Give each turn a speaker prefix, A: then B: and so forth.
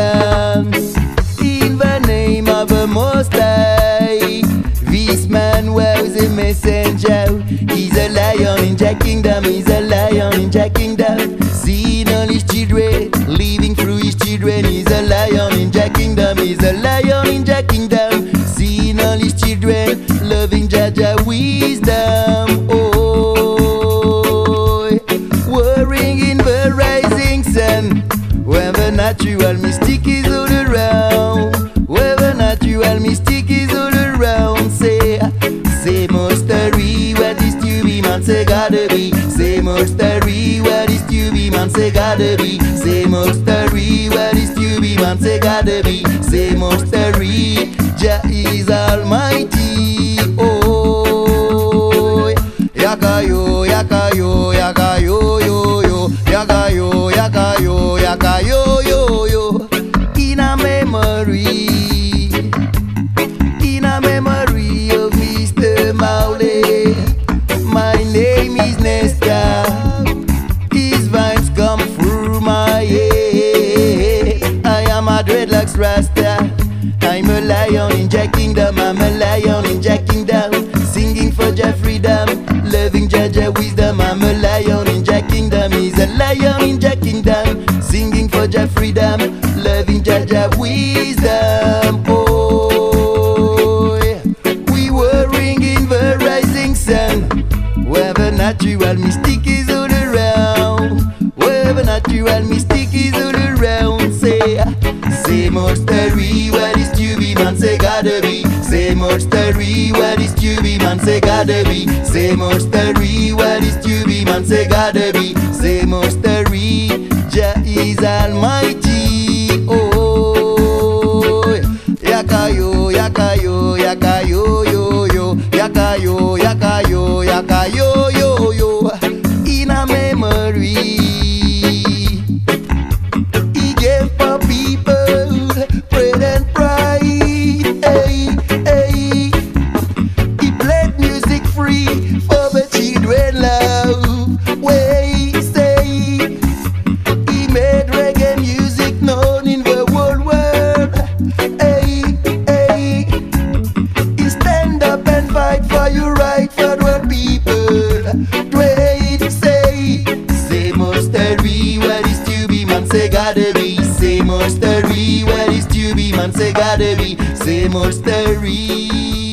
A: wisdom in the name of the Most High. This man was a messenger. He's a lion in Jah kingdom. He's a lion in Jah kingdom. Seeing all his children, living through his children. He's a lion in Jah kingdom. He's a lion in Jah kingdom. Seeing all his children, loving Jah wisdom. Oh, whirring in the rising sun, where the natural mystic is all around. Where the natural mystic is all around. Say mystery, what is to be, man, say gotta be. Say mystery, what is to be, man, say gotta be. Say mystery, what is to be, man, say gotta be. Say mystery, Jah is almighty. Oh, yakayo, yakayo, yakayo, yo, yo, yakayo, yakayo, yakayo, yo, yo. In a memory of Mr. Mowley. My name is Nesta. His vibes come through my head. I am a dreadlocks Rasta. I'm a lion in Jah kingdom. I'm a lion in Jah kingdom. Singing for Jah freedom, loving Jah wisdom. I'm a lion in Jah kingdom. He's a lion in Jah kingdom. Singing for Jah freedom, loving Jah wisdom. Oh, we were ringing the rising sun, where the natural mystic is all around. Where the natural mystic is all around. Say mystery, what is to be, man, say gotta be. Say mystery, what is to be, man, say gotta be. Say mystery, what is to be, man, say gotta be. Say mystery, Jah is almighty. Oh, yakayo, yakayo, yakayo, yo, yo, yakayo, yakayo, yakayo, yo, yo. In a memory, he gave for people bread and pride. Hey, hey. He played music free for the children love. Way say he made reggae music known in the whole world. Hey, hey. He stand up and fight for your right for the people. Dwayne say mystery, what is to be, man, say gotta be. Say mystery, what is to be, man, say gotta be. Say mystery.